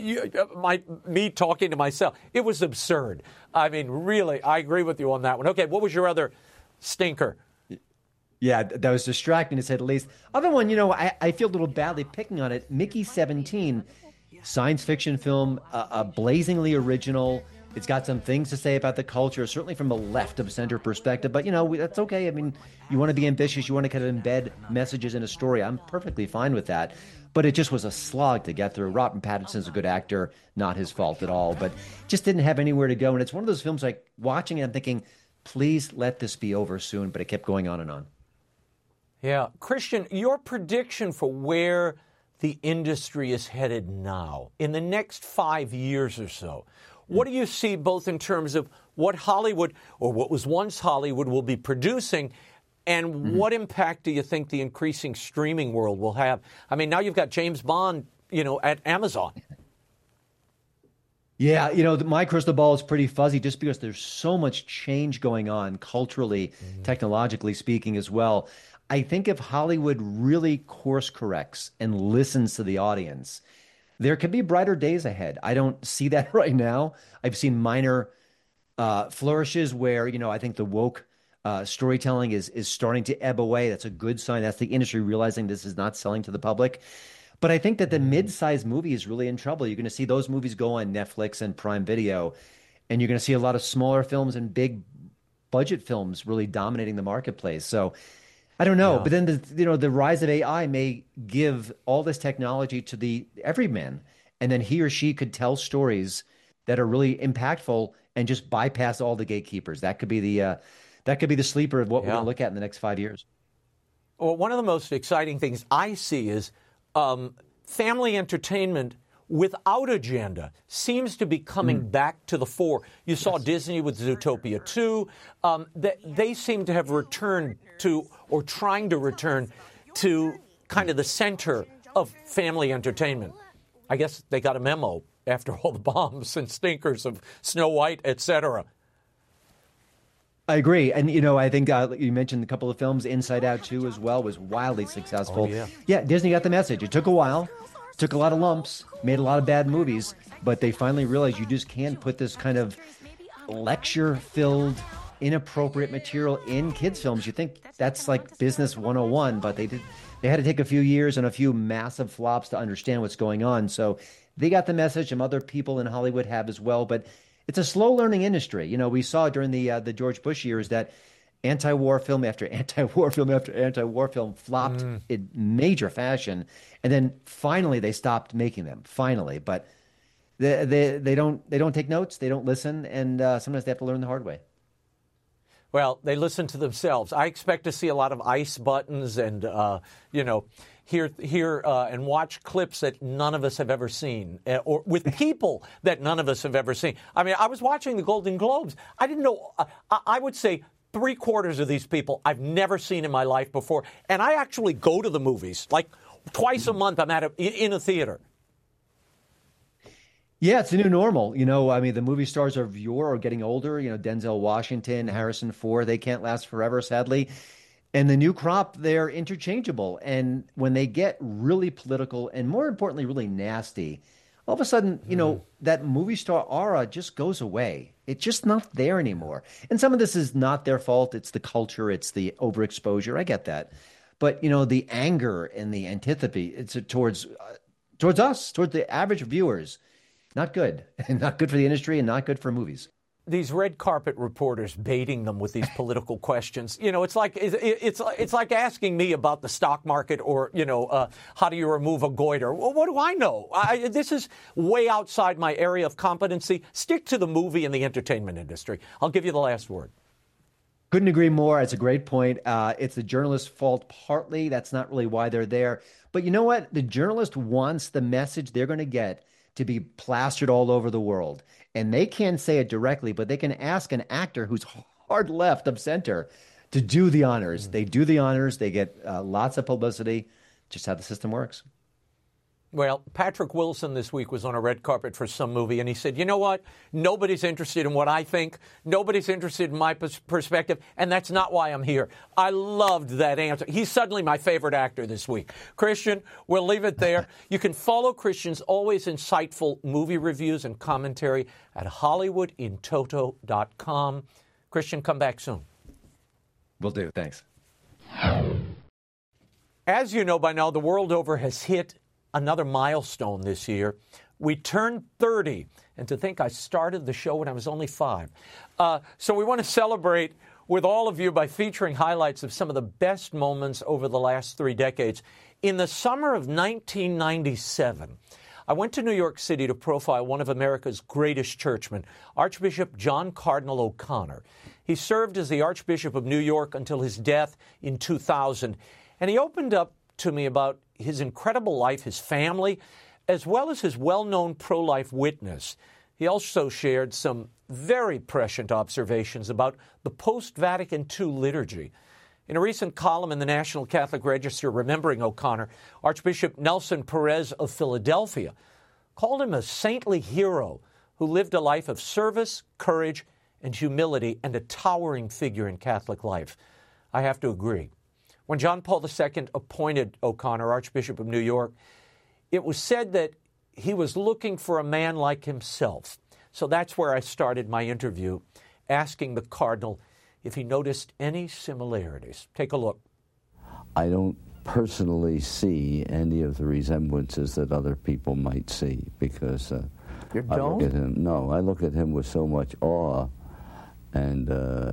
me talking to myself. It was absurd. I mean, really, I agree with you on that one. Okay, what was your other stinker? Yeah, that was distracting to say the least. Other one, I feel a little badly picking on it. Mickey 17, science fiction film, blazingly original. It's got some things to say about the culture, certainly from a left of center perspective. But, that's okay. I mean, you want to be ambitious. You want to kind of embed messages in a story. I'm perfectly fine with that. But it just was a slog to get through. Robert Pattinson's a good actor. Not his fault at all. But just didn't have anywhere to go. And it's one of those films like watching it, I'm thinking, please let this be over soon. But it kept going on and on. Yeah. Christian, your prediction for where the industry is headed now, in the next 5 years or so? What do you see both in terms of what Hollywood, or what was once Hollywood, will be producing, and what impact do you think the increasing streaming world will have? I mean, now you've got James Bond, at Amazon. Yeah, my crystal ball is pretty fuzzy just because there's so much change going on culturally, technologically speaking as well. I think if Hollywood really course corrects and listens to the audience, there could be brighter days ahead. I don't see that right now. I've seen minor flourishes where, I think the woke storytelling is starting to ebb away. That's a good sign. That's the industry realizing this is not selling to the public. But I think that the mid-sized movie is really in trouble. You're going to see those movies go on Netflix and Prime Video, and you're going to see a lot of smaller films and big budget films really dominating the marketplace. So I don't know. Yeah. But then the rise of AI may give all this technology to the everyman, and then he or she could tell stories that are really impactful and just bypass all the gatekeepers. That could be the sleeper of what we're going to look at in the next 5 years. Well, one of the most exciting things I see is family entertainment without agenda seems to be coming back to the fore. You saw Disney with Zootopia 2. They seem to have returned to, or trying to return to, kind of the center of family entertainment. I guess they got a memo after all the bombs and stinkers of Snow White, etc. I agree. And, I think you mentioned a couple of films. Inside Out 2 as well was wildly successful. Oh, yeah, Disney got the message. It took a while, took a lot of lumps, made a lot of bad movies, but they finally realized you just can't put this kind of lecture-filled, inappropriate material in kids' films. You think that's like business 101, but they had to take a few years and a few massive flops to understand what's going on. So they got the message, and other people in Hollywood have as well, but it's a slow learning industry. We saw during the George Bush years that anti-war film after anti-war film after anti-war film flopped in major fashion, and then finally they stopped making them. Finally, but they don't take notes, they don't listen, and sometimes they have to learn the hard way. Well, they listen to themselves. I expect to see a lot of ice buttons and hear and watch clips that none of us have ever seen, or with people that none of us have ever seen. I mean, I was watching the Golden Globes. I didn't know. I would say 3/4 of these people I've never seen in my life before, and I actually go to the movies like twice a month. I'm in a theater. Yeah, it's the new normal. I mean, the movie stars of yore are getting older. Denzel Washington, Harrison Ford, they can't last forever, sadly. And the new crop, they're interchangeable. And when they get really political and, more importantly, really nasty, all of a sudden, that movie star aura just goes away. It's just not there anymore. And some of this is not their fault. It's the culture. It's the overexposure. I get that. But, the anger and the antipathy, it's towards us, towards the average viewers. Not good. Not good for the industry and not good for movies. These red carpet reporters baiting them with these political questions. It's like asking me about the stock market or, how do you remove a goiter? Well, what do I know? This is way outside my area of competency. Stick to the movie and the entertainment industry. I'll give you the last word. Couldn't agree more. It's a great point. It's the journalist's fault partly. That's not really why they're there. But you know what? The journalist wants the message they're going to get to be plastered all over the world. And they can't say it directly, but they can ask an actor who's hard left of center to do the honors. They do the honors. They get lots of publicity. Just how the system works. Well, Patrick Wilson this week was on a red carpet for some movie, and he said, you know what? Nobody's interested in what I think. Nobody's interested in my perspective, and that's not why I'm here. I loved that answer. He's suddenly my favorite actor this week. Christian, we'll leave it there. You can follow Christian's always insightful movie reviews and commentary at HollywoodInToto.com. Christian, come back soon. Will do. Thanks. As you know by now, the world over has hit another milestone this year. We turned 30, and to think I started the show when I was only 5. So we want to celebrate with all of you by featuring highlights of some of the best moments over the last 3 decades. In the summer of 1997, I went to New York City to profile one of America's greatest churchmen, Archbishop John Cardinal O'Connor. He served as the Archbishop of New York until his death in 2000, and he opened up to me about his incredible life, his family, as well as his well-known pro-life witness. He also shared some very prescient observations about the post-Vatican II liturgy. In a recent column in the National Catholic Register remembering O'Connor, Archbishop Nelson Perez of Philadelphia called him a saintly hero who lived a life of service, courage, and humility, and a towering figure in Catholic life. I have to agree. When John Paul II appointed O'Connor Archbishop of New York, it was said that he was looking for a man like himself. So that's where I started my interview, asking the Cardinal if he noticed any similarities. Take a look. I don't personally see any of the resemblances that other people might see, because you don't? I look at him. No, I look at him with so much awe, and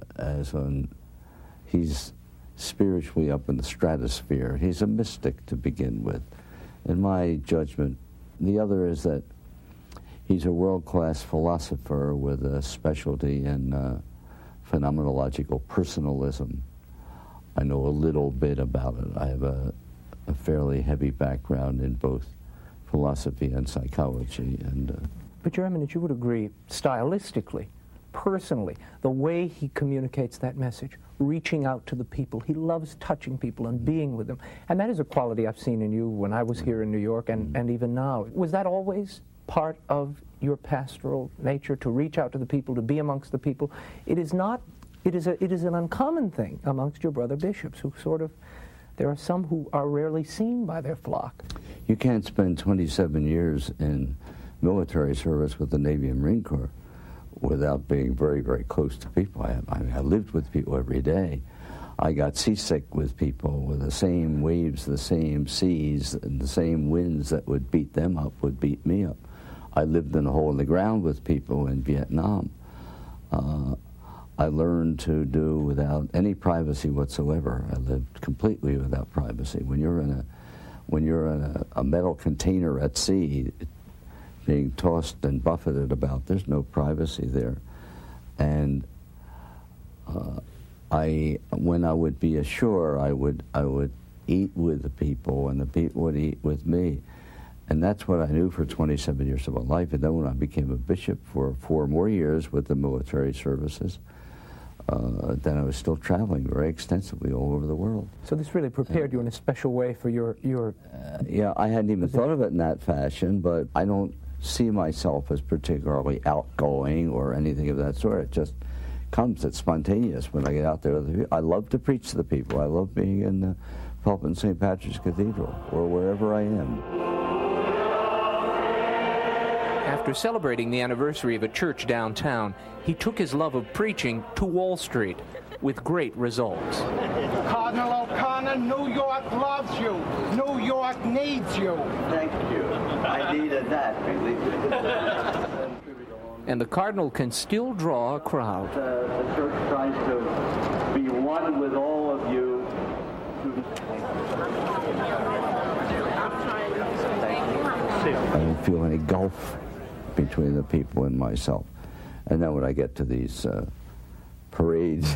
he's spiritually up in the stratosphere. He's a mystic to begin with, in my judgment. The other is that he's a world-class philosopher with a specialty in phenomenological personalism. I know a little bit about it. I have a fairly heavy background in both philosophy and psychology. But Your Eminence, you would agree, stylistically, personally, the way he communicates that message, reaching out to the people. He loves touching people and being with them. And that is a quality I've seen in you when I was here in New York and even now. Was that always part of your pastoral nature, to reach out to the people, to be amongst the people? It is not. It is an uncommon thing amongst your brother bishops who there are some who are rarely seen by their flock. You can't spend 27 years in military service with the Navy and Marine Corps without being very, very close to people. I lived with people every day. I got seasick with people, with the same waves, the same seas, and the same winds that would beat them up would beat me up. I lived in a hole in the ground with people in Vietnam. I learned to do without any privacy whatsoever. I lived completely without privacy. When you're in a metal container at sea, being tossed and buffeted about, there's no privacy there. And when I would be ashore, I would eat with the people, and the people would eat with me. And that's what I knew for 27 years of my life. And then when I became a bishop for 4 more years with the military services, then I was still traveling very extensively all over the world. So this really prepared you in a special way for your yeah, I hadn't even thought of it in that fashion, but I don't see myself as particularly outgoing or anything of that sort. It just comes. It's spontaneous when I get out there with the people. I love to preach to the people. I love being in the pulpit in St. Patrick's Cathedral or wherever I am. After celebrating the anniversary of a church downtown, he took his love of preaching to Wall Street with great results. Cardinal O'Connor, New York loves you. New York needs you. Thank you. I needed that, really. And the Cardinal can still draw a crowd. The church tries to be one with all of you. I don't feel any gulf between the people and myself. And then when I get to these parades,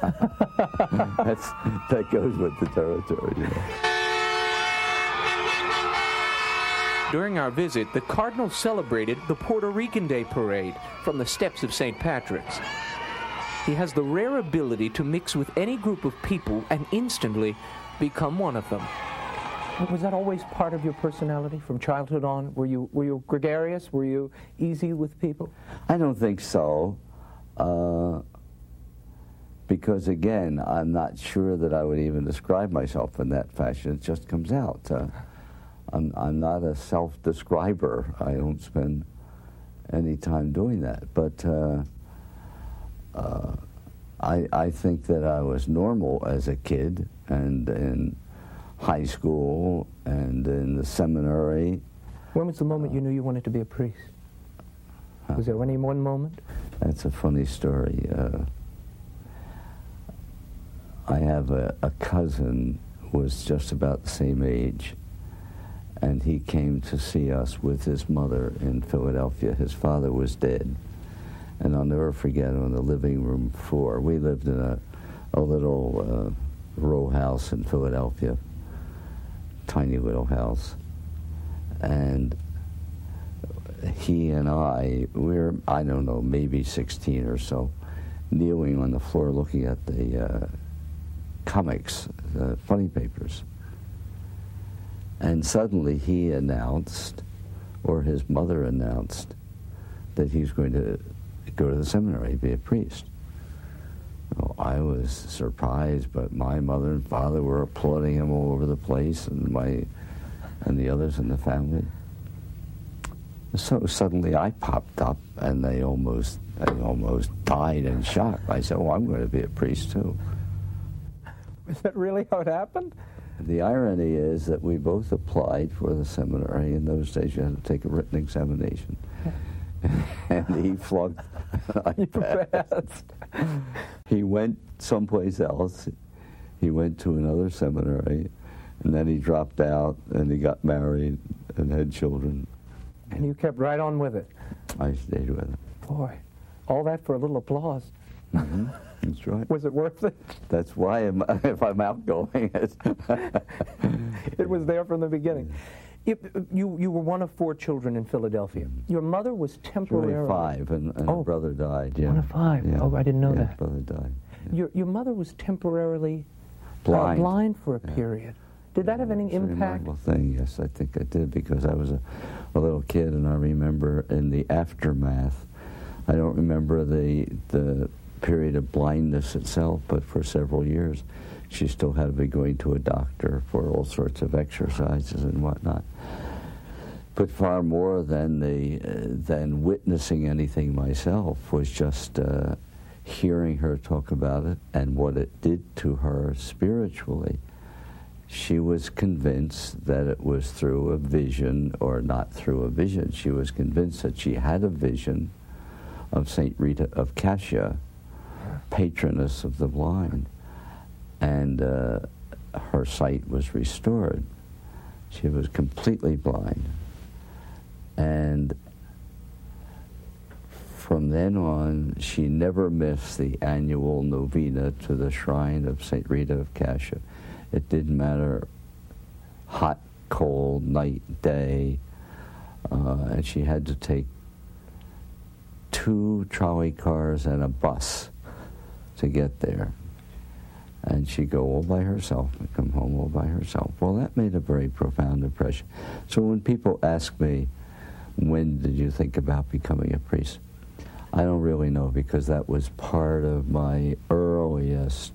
that goes with the territory. You know. During our visit, the Cardinal celebrated the Puerto Rican Day Parade from the steps of St. Patrick's. He has the rare ability to mix with any group of people and instantly become one of them. Was that always part of your personality from childhood on? Were you gregarious? Were you easy with people? I don't think so, because again, I'm not sure that I would even describe myself in that fashion. It just comes out. I'm not a self-describer. I don't spend any time doing that. But I think that I was normal as a kid and in high school and in the seminary. When was the moment you knew you wanted to be a priest? Was there any one moment? That's a funny story. I have a cousin who was just about the same age, and he came to see us with his mother in Philadelphia. His father was dead, and I'll never forget, on the living room floor. We lived in a little row house in Philadelphia, tiny little house. And he and we're, I don't know, maybe 16 or so, kneeling on the floor looking at the comics, the funny papers. And suddenly he announced, or his mother announced, that he's going to go to the seminary, be a priest. Well, I was surprised, but my mother and father were applauding him all over the place, and the others in the family. So suddenly I popped up, and they almost died in shock. I said, "Oh, I'm going to be a priest too." Is that really how it happened? The irony is that we both applied for the seminary. In those days, you had to take a written examination. And he flunked. I passed. He went someplace else. He went to another seminary, and then he dropped out, and he got married and had children. And you kept right on with it. I stayed with it. Boy, all that for a little applause. Mm-hmm. That's right. Was it worth it? That's why if I'm outgoing, it was there from the beginning. You were one of 4 children in Philadelphia. Your mother was temporarily... Really 5, and her brother died. Yeah. One of 5. Yeah. Oh, I didn't know that. His brother died. Yeah. Your mother was temporarily blind for a period. Did that have any impact? Remarkable thing. Yes, I think I did, because I was a little kid, and I remember in the aftermath. I don't remember the period of blindness itself, but for several years, she still had to be going to a doctor for all sorts of exercises and whatnot. But far more than witnessing anything myself was just hearing her talk about it and what it did to her spiritually. She was convinced that it was through a vision, or not through a vision. She was convinced that she had a vision of St. Rita of Cascia, patroness of the blind, and her sight was restored. She was completely blind. And from then on, she never missed the annual novena to the shrine of St. Rita of Cascia. It didn't matter, hot, cold, night, day, and she had to take 2 trolley cars and a bus to get there. And she'd go all by herself and come home all by herself. Well, that made a very profound impression. So when people ask me, when did you think about becoming a priest? I don't really know, because that was part of my earliest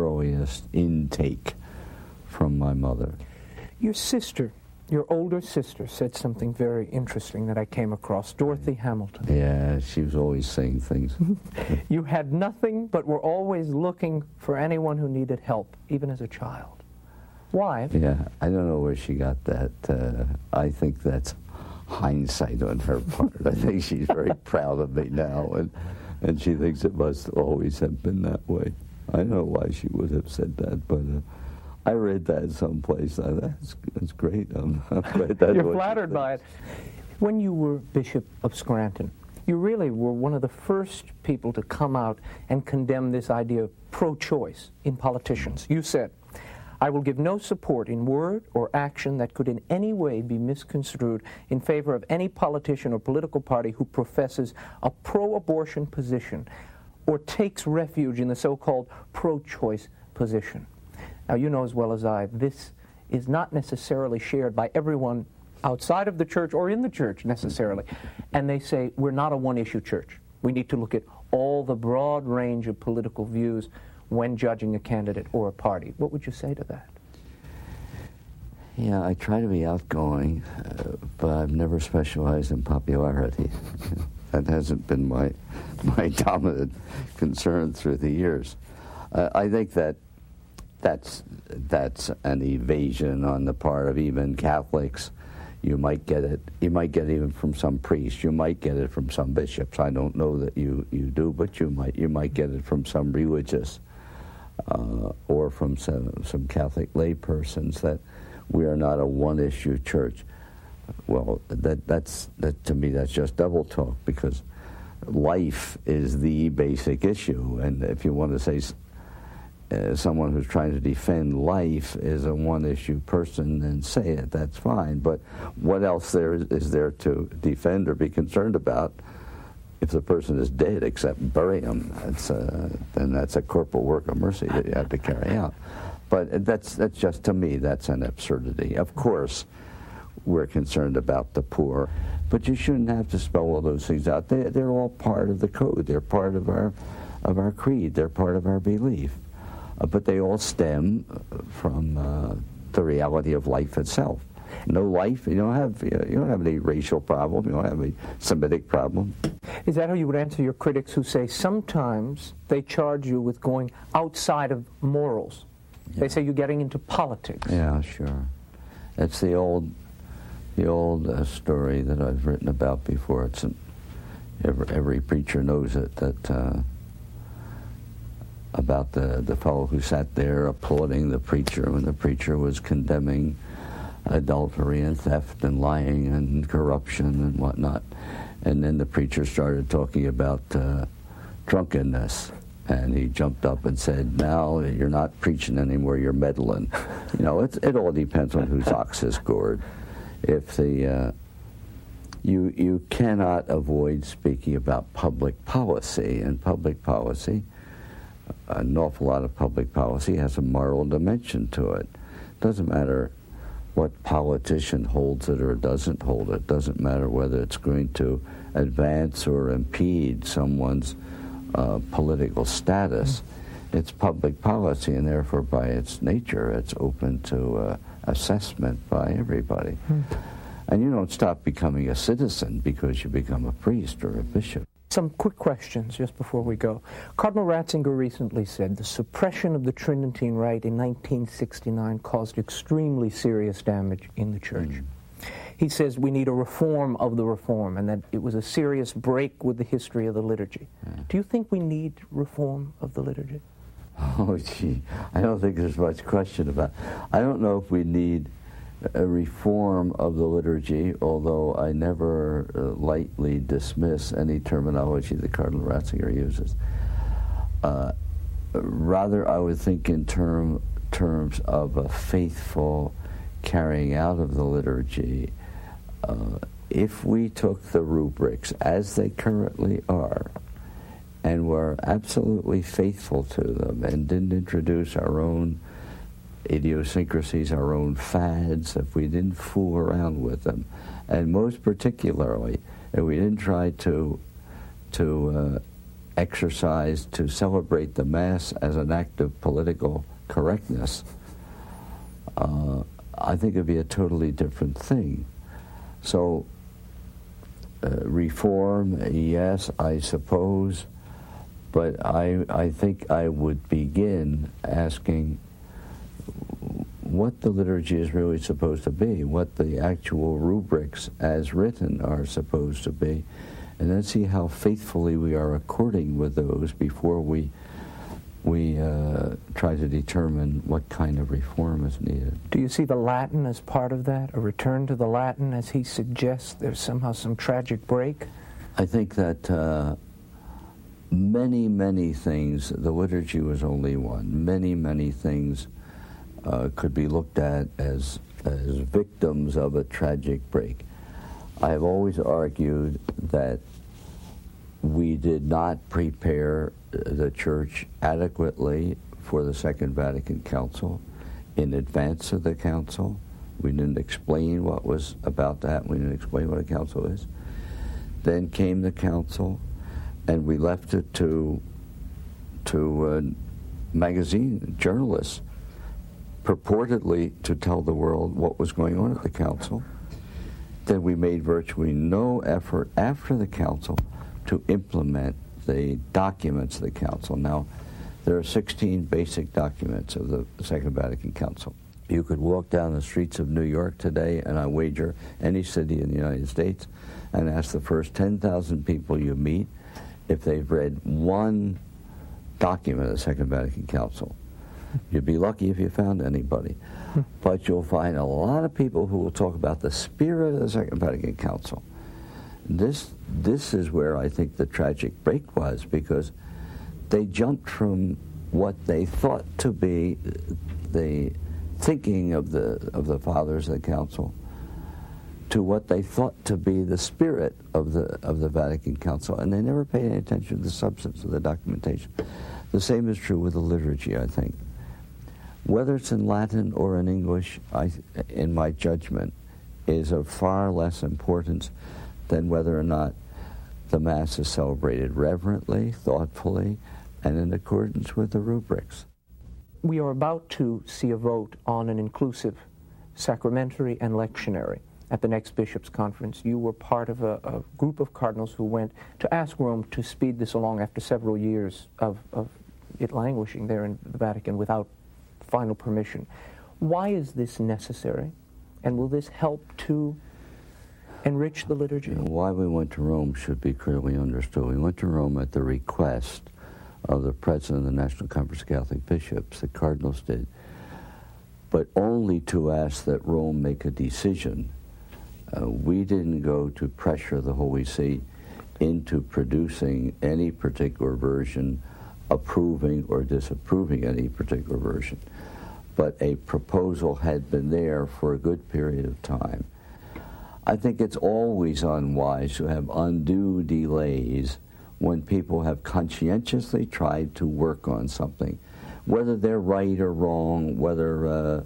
intake from my mother. Your sister, your older sister, said something very interesting that I came across, Dorothy Hamilton. Yeah, she was always saying things. You had nothing, but were always looking for anyone who needed help, even as a child. Why? Yeah, I don't know where she got that. I think that's hindsight on her part. I think she's very proud of me now, and she thinks it must always have been that way. I don't know why she would have said that, but I read that someplace. That's great. I'm glad that. You're flattered by it. When you were Bishop of Scranton, you really were one of the first people to come out and condemn this idea of pro-choice in politicians. You said, "I will give no support in word or action that could in any way be misconstrued in favor of any politician or political party who professes a pro-abortion position or takes refuge in the so-called pro-choice position." Now, you know as well as I, this is not necessarily shared by everyone outside of the church or in the church necessarily. And they say, we're not a one-issue church. We need to look at all the broad range of political views when judging a candidate or a party. What would you say to that? Yeah, I try to be outgoing, but I've never specialized in popularity. That hasn't been my dominant concern through the years. I think that's an evasion on the part of even Catholics. You might get it even from some priests. You might get it from some bishops. I don't know that you do, but you might get it from some religious or from some Catholic laypersons that we are not a one-issue church. Well, that to me, that's just double talk, because life is the basic issue, and if you want to say someone who's trying to defend life is a one-issue person, then say it, that's fine. But what else is there to defend or be concerned about if the person is dead except bury him? Then that's a corporal work of mercy that you have to carry out. But that's just, to me, that's an absurdity. Of course, we're concerned about the poor, but you shouldn't have to spell all those things out. They're all part of the code. They're part of our creed. They're part of our belief. But they all stem from the reality of life itself. No life, you don't have any racial problem. You don't have a Semitic problem. Is that how you would answer your critics who say sometimes they charge you with going outside of morals? Yeah. They say you're getting into politics. Yeah, sure. It's the old story that I've written about before. It's every preacher knows it, that about the fellow who sat there applauding the preacher when the preacher was condemning adultery and theft and lying and corruption and whatnot. And then the preacher started talking about drunkenness. And he jumped up and said, "Now you're not preaching anymore, you're meddling." It all depends on whose ox is gored. If you cannot avoid speaking about public policy, and public policy, an awful lot of public policy has a moral dimension to it. Doesn't matter what politician holds it or doesn't hold it. Doesn't matter whether it's going to advance or impede someone's political status. It's public policy, and therefore by its nature it's open to assessment by everybody. And you don't stop becoming a citizen because you become a priest or a bishop. Some quick questions just before we go. Cardinal Ratzinger recently said the suppression of the Tridentine Rite in 1969 caused extremely serious damage in the Church. He says we need a reform of the reform, and that it was a serious break with the history of the liturgy. Do you think we need reform of the liturgy? Oh, gee, I don't think there's much question about it. I don't know if we need a reform of the liturgy, although I never lightly dismiss any terminology that Cardinal Ratzinger uses. Rather, I would think in terms of a faithful carrying out of the liturgy. If we took the rubrics as they currently are and were absolutely faithful to them and didn't introduce our own idiosyncrasies, our own fads, if we didn't fool around with them, and most particularly, if we didn't try to exercise, to celebrate the Mass as an act of political correctness, I think it'd be a totally different thing. So, reform, yes, I suppose, but I think I would begin asking what the liturgy is really supposed to be, what the actual rubrics as written are supposed to be, and then see how faithfully we are according with those before we try to determine what kind of reform is needed. Do you see the Latin as part of that, a return to the Latin, as he suggests there's somehow some tragic break? I think that many, many things, the liturgy was only one, many things could be looked at as victims of a tragic break. I have always argued that we did not prepare the Church adequately for the Second Vatican Council. In advance of the Council, we didn't explain what was about that. We didn't explain what a Council is. Then came the Council, and we left it to magazine journalists purportedly to tell the world what was going on at the Council. Then we made virtually no effort after the Council to implement the documents of the Council. Now, there are 16 basic documents of the Second Vatican Council. You could walk down the streets of New York today, and I wager any city in the United States, and ask the first 10,000 people you meet if they've read one document of the Second Vatican Council. You'd be lucky if you found anybody. But you'll find a lot of people who will talk about the spirit of the Second Vatican Council. This is where I think the tragic break was, because they jumped from what they thought to be the thinking of the fathers of the council to what they thought to be the spirit of the Vatican Council, and they never paid any attention to the substance of the documentation. The same is true with the liturgy, I think. Whether it's in Latin or in English, in my judgment, is of far less importance than whether or not the Mass is celebrated reverently, thoughtfully, and in accordance with the rubrics. We are about to see a vote on an inclusive sacramentary and lectionary at the next bishops' conference. You were part of a group of cardinals who went to ask Rome to speed this along after several years of it languishing there in the Vatican without final permission. Why is this necessary? And will this help to enrich the liturgy? Why we went to Rome should be clearly understood. We went to Rome at the request of the president of the National Conference of Catholic Bishops, the cardinals did, but only to ask that Rome make a decision. We didn't go to pressure the Holy See into producing any particular version, approving or disapproving any particular version. But a proposal had been there for a good period of time. I think it's always unwise to have undue delays when people have conscientiously tried to work on something, whether they're right or wrong, whether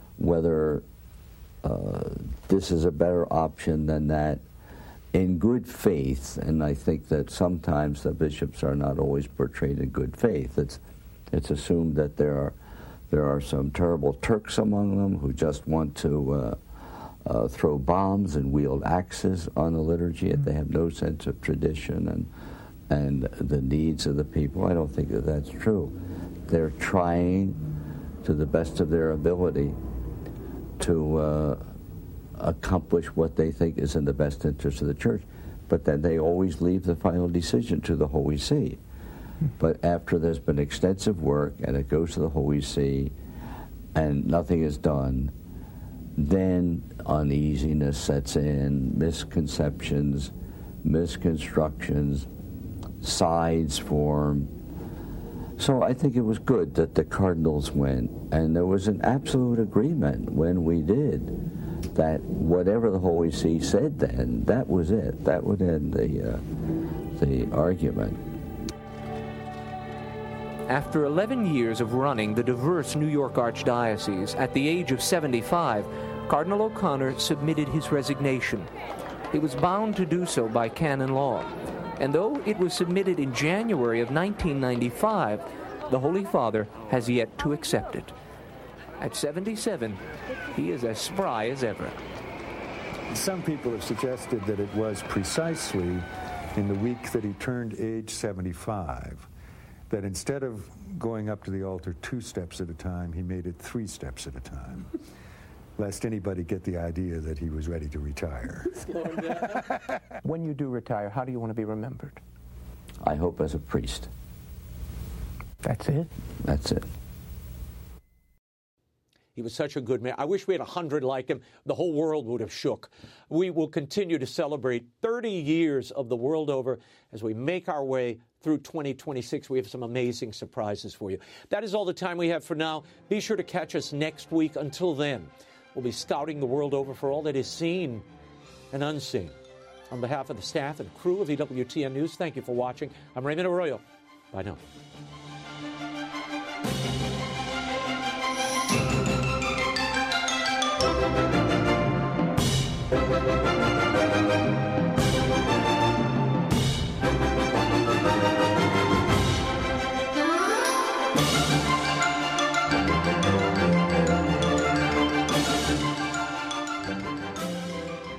this is a better option than that, in good faith. And I think that sometimes the bishops are not always portrayed in good faith. It's assumed that there are some terrible Turks among them who just want to throw bombs and wield axes on the liturgy. They have no sense of tradition and the needs of the people. I don't think that that's true. They're trying to the best of their ability to accomplish what they think is in the best interest of the Church. But then they always leave the final decision to the Holy See. But after there's been extensive work and it goes to the Holy See and nothing is done, then uneasiness sets in, misconceptions, misconstructions, sides form. So I think it was good that the cardinals went, and there was an absolute agreement when we did that whatever the Holy See said then, that was it. That would end the argument. After 11 years of running the diverse New York Archdiocese, at the age of 75, Cardinal O'Connor submitted his resignation. He was bound to do so by canon law. And though it was submitted in January of 1995, the Holy Father has yet to accept it. At 77, he is as spry as ever. Some people have suggested that it was precisely in the week that he turned age 75 that instead of going up to the altar 2 steps at a time, he made it 3 steps at a time, lest anybody get the idea that he was ready to retire. When you do retire, how do you want to be remembered? I hope as a priest. That's it? That's it. He was such a good man. I wish we had 100 like him. The whole world would have shook. We will continue to celebrate 30 years of the world over as we make our way through 2026. We have some amazing surprises for you. That is all the time we have for now. Be sure to catch us next week. Until then, we'll be scouting the world over for all that is seen and unseen. On behalf of the staff and crew of EWTN News, thank you for watching. I'm Raymond Arroyo. Bye now.